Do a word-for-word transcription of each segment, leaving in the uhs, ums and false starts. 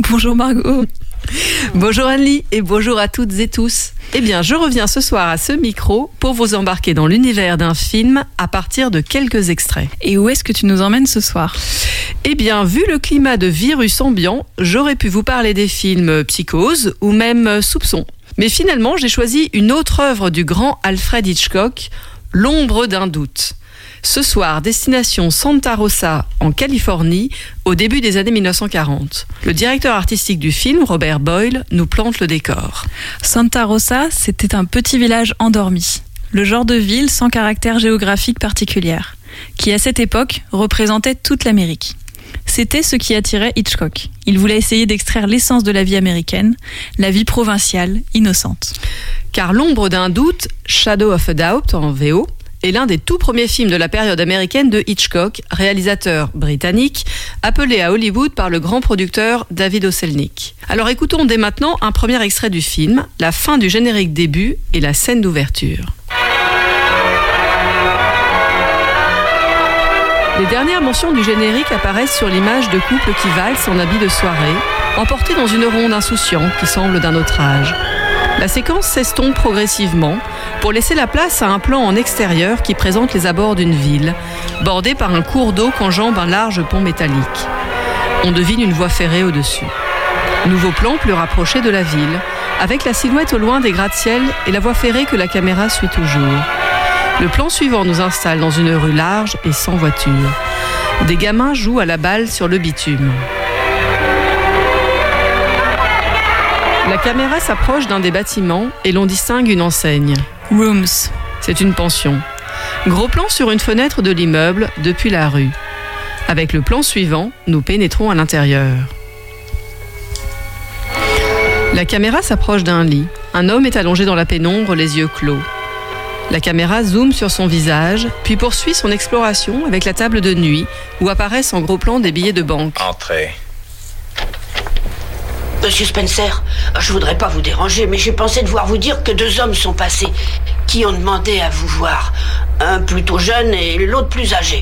Bonjour Margot. Bonjour Anne-Lie et bonjour à toutes et tous. Eh bien, je reviens ce soir à ce micro pour vous embarquer dans l'univers d'un film à partir de quelques extraits. Et où est-ce que tu nous emmènes ce soir ? Eh bien, vu le climat de virus ambiant, j'aurais pu vous parler des films Psychose ou même Soupçon. Mais finalement, j'ai choisi une autre œuvre du grand Alfred Hitchcock, L'ombre d'un doute. Ce soir, destination Santa Rosa, en Californie, au début des années dix-neuf cent quarante. Le directeur artistique du film, Robert Boyle, nous plante le décor. Santa Rosa, c'était un petit village endormi. Le genre de ville sans caractère géographique particulier, qui à cette époque représentait toute l'Amérique. C'était ce qui attirait Hitchcock. Il voulait essayer d'extraire l'essence de la vie américaine, la vie provinciale, innocente. Car L'ombre d'un doute, Shadow of a Doubt en V O, est l'un des tout premiers films de la période américaine de Hitchcock, réalisateur britannique, appelé à Hollywood par le grand producteur David O. Selznick. Alors écoutons dès maintenant un premier extrait du film, la fin du générique début et la scène d'ouverture. Les dernières mentions du générique apparaissent sur l'image de couple qui valse en habit de soirée, emportés dans une ronde insouciante qui semble d'un autre âge. La séquence s'estompe progressivement pour laisser la place à un plan en extérieur qui présente les abords d'une ville, bordée par un cours d'eau qu'enjambe un large pont métallique. On devine une voie ferrée au-dessus. Nouveau plan plus rapproché de la ville, avec la silhouette au loin des gratte-ciel et la voie ferrée que la caméra suit toujours. Le plan suivant nous installe dans une rue large et sans voiture. Des gamins jouent à la balle sur le bitume. La caméra s'approche d'un des bâtiments et l'on distingue une enseigne. Rooms. C'est une pension. Gros plan sur une fenêtre de l'immeuble depuis la rue. Avec le plan suivant, nous pénétrons à l'intérieur. La caméra s'approche d'un lit. Un homme est allongé dans la pénombre, les yeux clos. La caméra zoome sur son visage, puis poursuit son exploration avec la table de nuit, où apparaissent en gros plan des billets de banque. Entrez. Monsieur Spencer, je voudrais pas vous déranger, mais j'ai pensé devoir vous dire que deux hommes sont passés, qui ont demandé à vous voir. Un plutôt jeune et l'autre plus âgé.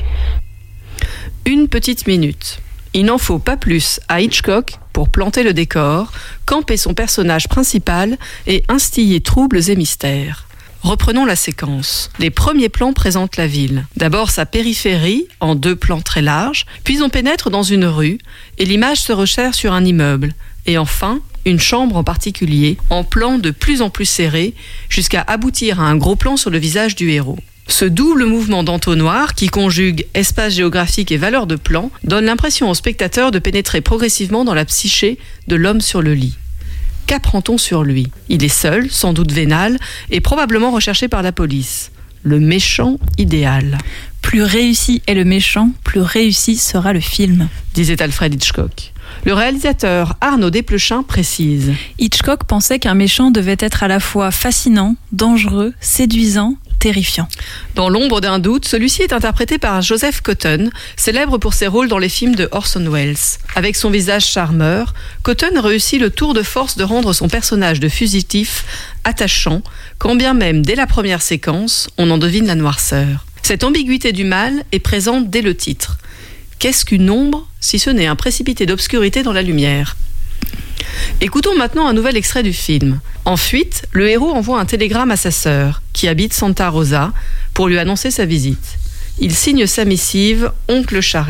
Une petite minute. Il n'en faut pas plus à Hitchcock pour planter le décor, camper son personnage principal et instiller troubles et mystères. Reprenons la séquence. Les premiers plans présentent la ville. D'abord sa périphérie, en deux plans très larges, puis on pénètre dans une rue et l'image se resserre sur un immeuble. Et enfin, une chambre en particulier, en plan de plus en plus serré, jusqu'à aboutir à un gros plan sur le visage du héros. Ce double mouvement d'entonnoir, qui conjugue espace géographique et valeur de plan, donne l'impression au spectateur de pénétrer progressivement dans la psyché de l'homme sur le lit. Qu'apprend-on sur lui ? Il est seul, sans doute vénal, et probablement recherché par la police. Le méchant idéal. Plus réussi est le méchant, plus réussi sera le film, disait Alfred Hitchcock. Le réalisateur Arnaud Desplechin précise. Hitchcock pensait qu'un méchant devait être à la fois fascinant, dangereux, séduisant, terrifiant. Dans L'ombre d'un doute, celui-ci est interprété par Joseph Cotten, célèbre pour ses rôles dans les films de Orson Welles. Avec son visage charmeur, Cotten réussit le tour de force de rendre son personnage de fugitif attachant, quand bien même dès la première séquence, on en devine la noirceur. Cette ambiguïté du mal est présente dès le titre. Qu'est-ce qu'une ombre, si ce n'est un précipité d'obscurité dans la lumière ? Écoutons maintenant un nouvel extrait du film. En fuite, le héros envoie un télégramme à sa sœur, qui habite Santa Rosa, pour lui annoncer sa visite. Il signe sa missive « Oncle Charlie ».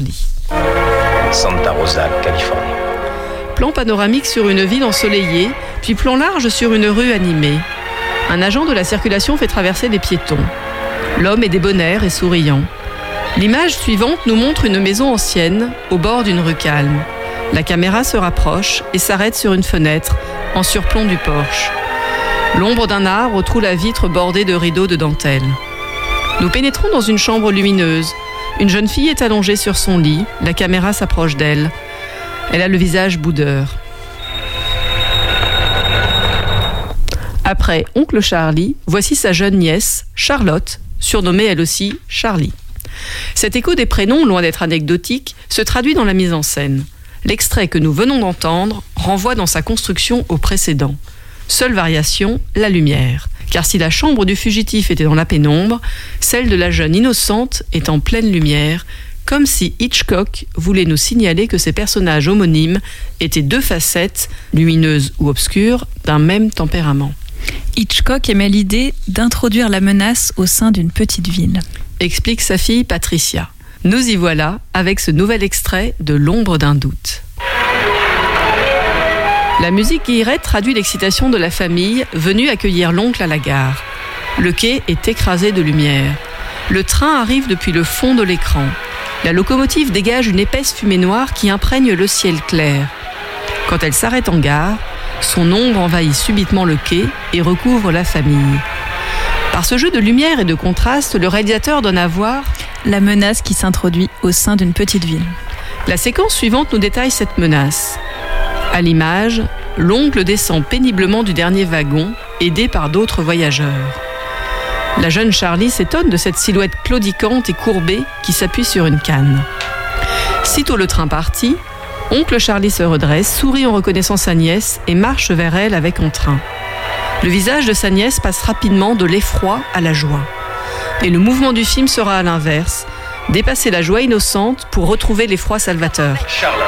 Santa Rosa, Californie. Plan panoramique sur une ville ensoleillée, puis plan large sur une rue animée. Un agent de la circulation fait traverser les piétons. L'homme est débonnaire et souriant. L'image suivante nous montre une maison ancienne, au bord d'une rue calme. La caméra se rapproche et s'arrête sur une fenêtre, en surplomb du porche. L'ombre d'un arbre troue la vitre bordée de rideaux de dentelle. Nous pénétrons dans une chambre lumineuse. Une jeune fille est allongée sur son lit, la caméra s'approche d'elle. Elle a le visage boudeur. Après Oncle Charlie, voici sa jeune nièce, Charlotte, surnommée elle aussi Charlie. Cet écho des prénoms, loin d'être anecdotique, se traduit dans la mise en scène. L'extrait que nous venons d'entendre renvoie dans sa construction au précédent. Seule variation, la lumière. Car si la chambre du fugitif était dans la pénombre, celle de la jeune innocente est en pleine lumière, comme si Hitchcock voulait nous signaler que ces personnages homonymes étaient deux facettes, lumineuses ou obscures, d'un même tempérament. Hitchcock aimait l'idée d'introduire la menace au sein d'une petite ville. Explique sa fille Patricia. Nous y voilà avec ce nouvel extrait de L'ombre d'un doute. La musique guillerette traduit l'excitation de la famille venue accueillir l'oncle à la gare. Le quai est écrasé de lumière. Le train arrive depuis le fond de l'écran. La locomotive dégage une épaisse fumée noire qui imprègne le ciel clair. Quand elle s'arrête en gare, son ombre envahit subitement le quai et recouvre la famille. Par ce jeu de lumière et de contraste, le réalisateur donne à voir la menace qui s'introduit au sein d'une petite ville. La séquence suivante nous détaille cette menace. À l'image, l'oncle descend péniblement du dernier wagon, aidé par d'autres voyageurs. La jeune Charlie s'étonne de cette silhouette claudicante et courbée qui s'appuie sur une canne. Sitôt le train parti, oncle Charlie se redresse, sourit en reconnaissant sa nièce et marche vers elle avec entrain. Le visage de sa nièce passe rapidement de l'effroi à la joie. Et le mouvement du film sera à l'inverse, dépasser la joie innocente pour retrouver l'effroi salvateur. Charlotte.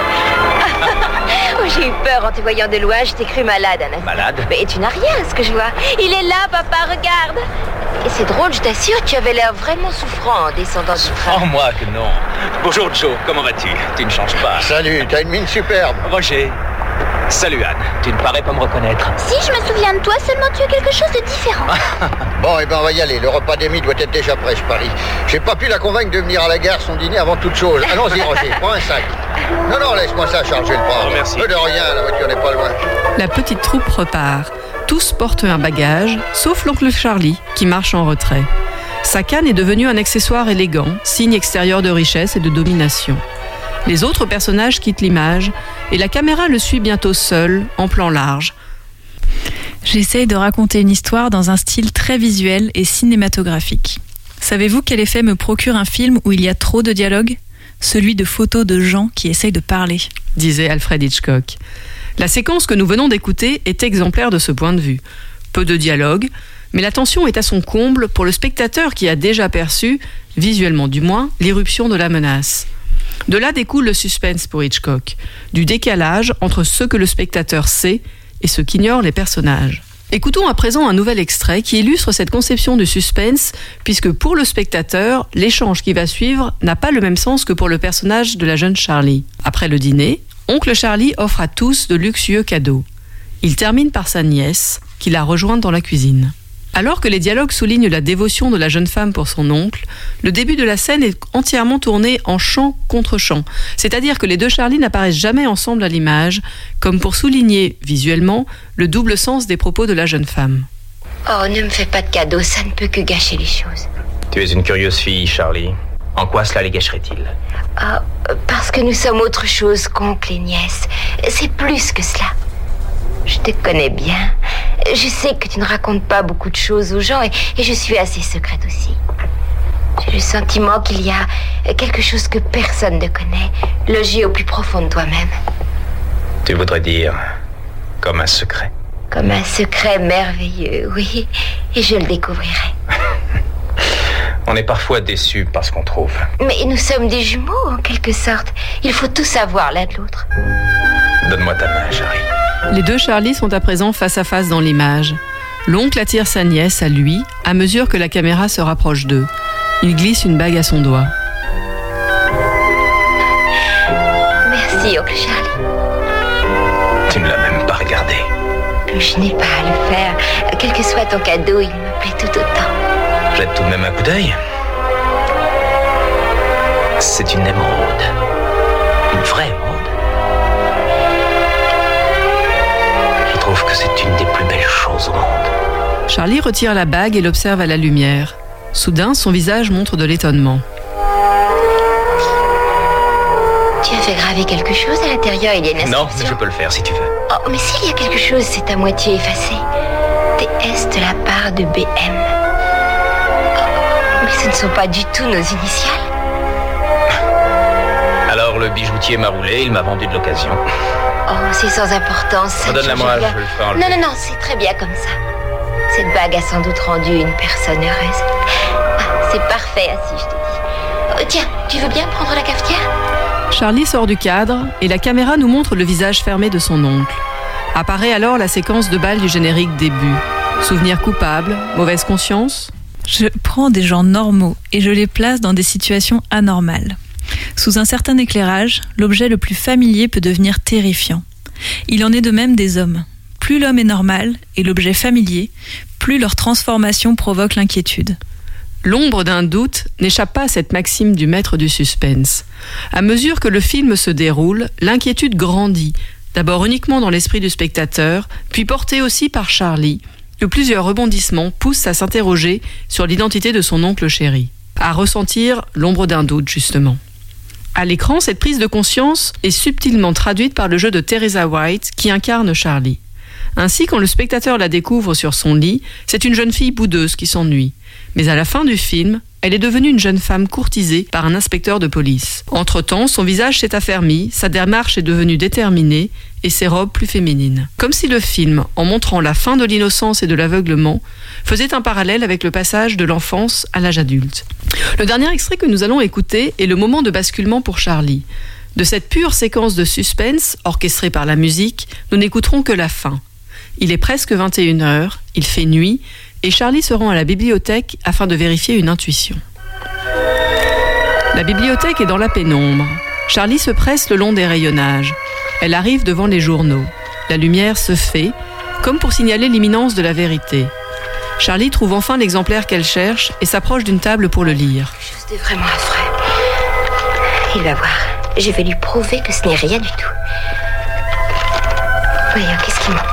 Oh, j'ai eu peur en te voyant de loin, je t'ai cru malade, Anna. Malade? Mais tu n'as rien, ce que je vois. Il est là, papa, regarde. Et c'est drôle, je t'assure, tu avais l'air vraiment souffrant en descendant du train. Oh, moi que non. Bonjour Joe, comment vas-tu? Tu ne changes pas. Salut, t'as une mine superbe. Roger. Salut Anne, tu ne parais pas me reconnaître. Si, je me souviens de toi, seulement tu as quelque chose de différent. Bon, et ben on va y aller, le repas d'Amy doit être déjà prêt, je parie. J'ai pas pu la convaincre de venir à la gare son dîner avant toute chose. Allons-y Roger, prends un sac. Non, non, laisse-moi ça, Charles, je vais le prendre. Oh, merci. Peu de rien, la voiture n'est pas loin. La petite troupe repart. Tous portent un bagage, sauf l'oncle Charlie, qui marche en retrait. Sa canne est devenue un accessoire élégant, signe extérieur de richesse et de domination. Les autres personnages quittent l'image et la caméra le suit bientôt seul, en plan large. J'essaye de raconter une histoire dans un style très visuel et cinématographique. Savez-vous quel effet me procure un film où il y a trop de dialogue ? Celui de photos de gens qui essayent de parler, disait Alfred Hitchcock. La séquence que nous venons d'écouter est exemplaire de ce point de vue. Peu de dialogue, mais la tension est à son comble pour le spectateur qui a déjà perçu, visuellement du moins, l'irruption de la menace. De là découle le suspense pour Hitchcock, du décalage entre ce que le spectateur sait et ce qu'ignorent les personnages. Écoutons à présent un nouvel extrait qui illustre cette conception du suspense, puisque pour le spectateur, l'échange qui va suivre n'a pas le même sens que pour le personnage de la jeune Charlie. Après le dîner, oncle Charlie offre à tous de luxueux cadeaux. Il termine par sa nièce, qui la rejoint dans la cuisine. Alors que les dialogues soulignent la dévotion de la jeune femme pour son oncle, le début de la scène est entièrement tourné en chant contre chant, c'est-à-dire que les deux Charlie n'apparaissent jamais ensemble à l'image, comme pour souligner, visuellement, le double sens des propos de la jeune femme. Oh, ne me fais pas de cadeaux, ça ne peut que gâcher les choses. Tu es une curieuse fille, Charlie. En quoi cela les gâcherait-il? Ah, parce que nous sommes autre chose qu'oncle et nièce. C'est plus que cela. Je te connais bien. Je sais que tu ne racontes pas beaucoup de choses aux gens et, et je suis assez secrète aussi. J'ai le sentiment qu'il y a quelque chose que personne ne connaît, logé au plus profond de toi-même. Tu voudrais dire comme un secret? Comme un secret merveilleux, oui. Et je le découvrirai. On est parfois déçus par ce qu'on trouve. Mais nous sommes des jumeaux, en quelque sorte. Il faut tout savoir l'un de l'autre. Donne-moi ta main, Charlie. Les deux Charlie sont à présent face à face dans l'image. L'oncle attire sa nièce à lui à mesure que la caméra se rapproche d'eux. Il glisse une bague à son doigt. Merci, oncle Charlie. Tu ne l'as même pas regardé. Je n'ai pas à le faire. Quel que soit ton cadeau, il me plaît tout autant. Jette tout de même un coup d'œil. C'est une émeraude. Une vraie émeraude. Je trouve que c'est une des plus belles choses au monde. Charlie retire la bague et l'observe à la lumière. Soudain, son visage montre de l'étonnement. Tu as fait graver quelque chose à l'intérieur, il y a une inscription. Non, mais je peux le faire si tu veux. Oh, mais s'il y a quelque chose, c'est à moitié effacé. T S de la part de B M. Oh, mais ce ne sont pas du tout nos initiales. Alors le bijoutier m'a roulé, il m'a vendu de l'occasion. Oh, c'est sans importance. Redonne-la moi, je le ferai enlever. Non, non, non, c'est très bien comme ça. Cette bague a sans doute rendu une personne heureuse. Ah, c'est parfait ainsi, je te dis. tiens, tu veux bien prendre la cafetière ? Charlie sort du cadre et la caméra nous montre le visage fermé de son oncle. Apparaît alors la séquence de bal du générique début. Souvenir coupable, mauvaise conscience ? Je prends des gens normaux et je les place dans des situations anormales. Sous un certain éclairage, l'objet le plus familier peut devenir terrifiant. Il en est de même des hommes. Plus l'homme est normal et l'objet familier, plus leur transformation provoque l'inquiétude. L'ombre d'un doute n'échappe pas à cette maxime du maître du suspense. À mesure que le film se déroule, l'inquiétude grandit, d'abord uniquement dans l'esprit du spectateur, puis portée aussi par Charlie, que plusieurs rebondissements poussent à s'interroger sur l'identité de son oncle chéri, à ressentir l'ombre d'un doute justement. À l'écran, cette prise de conscience est subtilement traduite par le jeu de Teresa White qui incarne Charlie. Ainsi, quand le spectateur la découvre sur son lit, c'est une jeune fille boudeuse qui s'ennuie. Mais à la fin du film, elle est devenue une jeune femme courtisée par un inspecteur de police. Entre-temps, son visage s'est affermi, sa démarche est devenue déterminée et ses robes plus féminines. Comme si le film, en montrant la fin de l'innocence et de l'aveuglement, faisait un parallèle avec le passage de l'enfance à l'âge adulte. Le dernier extrait que nous allons écouter est le moment de basculement pour Charlie. De cette pure séquence de suspense, orchestrée par la musique, nous n'écouterons que la fin. Il est presque vingt et une heures, il fait nuit, et Charlie se rend à la bibliothèque afin de vérifier une intuition. La bibliothèque est dans la pénombre. Charlie se presse le long des rayonnages. Elle arrive devant les journaux. La lumière se fait, comme pour signaler l'imminence de la vérité. Charlie trouve enfin l'exemplaire qu'elle cherche et s'approche d'une table pour le lire. Quelque chose de vraiment affreux. Il va voir. Je vais lui prouver que ce n'est rien du tout. Voyons, qu'est-ce qui manquait ?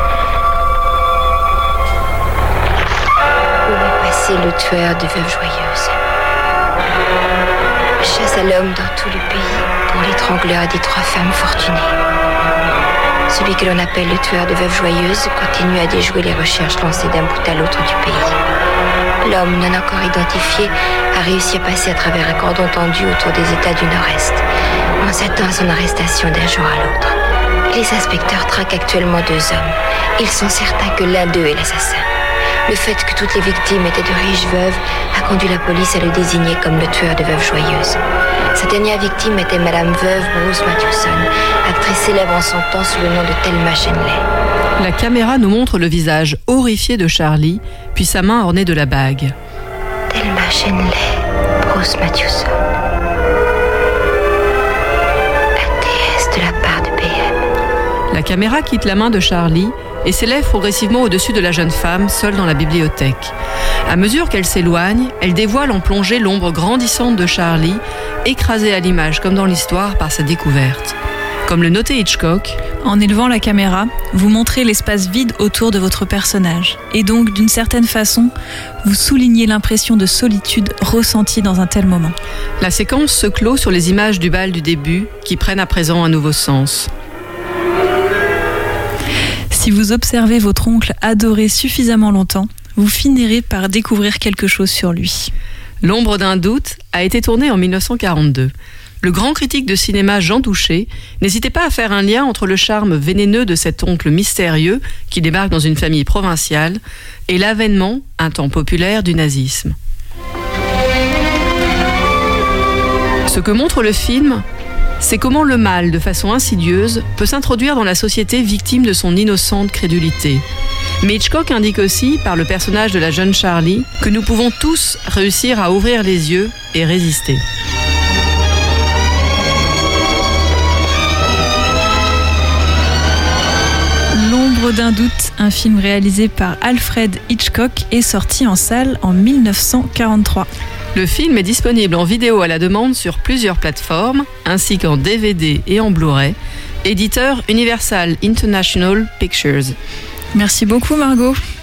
Où est passé le tueur de Veuve Joyeuse ? Chasse à l'homme dans tout le pays pour l'étrangleur des trois femmes fortunées. Celui que l'on appelle le tueur de Veuve Joyeuse continue à déjouer les recherches lancées d'un bout à l'autre du pays. L'homme non encore identifié a réussi à passer à travers un cordon tendu autour des États du Nord-Est. On s'attend à son arrestation d'un jour à l'autre. Les inspecteurs traquent actuellement deux hommes. Ils sont certains que l'un d'eux est l'assassin. Le fait que toutes les victimes étaient de riches veuves a conduit la police à le désigner comme le tueur de Veuve Joyeuse. Sa dernière victime était Madame Veuve Bruce Matthewson, actrice célèbre en son temps sous le nom de Thelma Shenley. La caméra nous montre le visage horrifié de Charlie, puis sa main ornée de la bague. Thelma Shenley, Bruce Matthewson. La déesse de la part de B M. La caméra quitte la main de Charlie et s'élève progressivement au-dessus de la jeune femme, seule dans la bibliothèque. À mesure qu'elle s'éloigne, elle dévoile en plongée l'ombre grandissante de Charlie, écrasée à l'image comme dans l'histoire par sa découverte. Comme le notait Hitchcock, en élevant la caméra, vous montrez l'espace vide autour de votre personnage. Et donc, d'une certaine façon, vous soulignez l'impression de solitude ressentie dans un tel moment. La séquence se clôt sur les images du bal du début, qui prennent à présent un nouveau sens. Si vous observez votre oncle adoré suffisamment longtemps, vous finirez par découvrir quelque chose sur lui. L'ombre d'un doute a été tournée en dix-neuf cent quarante-deux. Le grand critique de cinéma Jean Touché n'hésitait pas à faire un lien entre le charme vénéneux de cet oncle mystérieux qui débarque dans une famille provinciale et l'avènement, un temps populaire, du nazisme. Ce que montre le film, c'est comment le mal, de façon insidieuse, peut s'introduire dans la société victime de son innocente crédulité. Mais Hitchcock indique aussi, par le personnage de la jeune Charlie, que nous pouvons tous réussir à ouvrir les yeux et résister. L'ombre d'un doute, un film réalisé par Alfred Hitchcock, est sorti en salle en dix-neuf cent quarante-trois. Le film est disponible en vidéo à la demande sur plusieurs plateformes, ainsi qu'en D V D et en Blu-ray. Éditeur Universal International Pictures. Merci beaucoup Margot.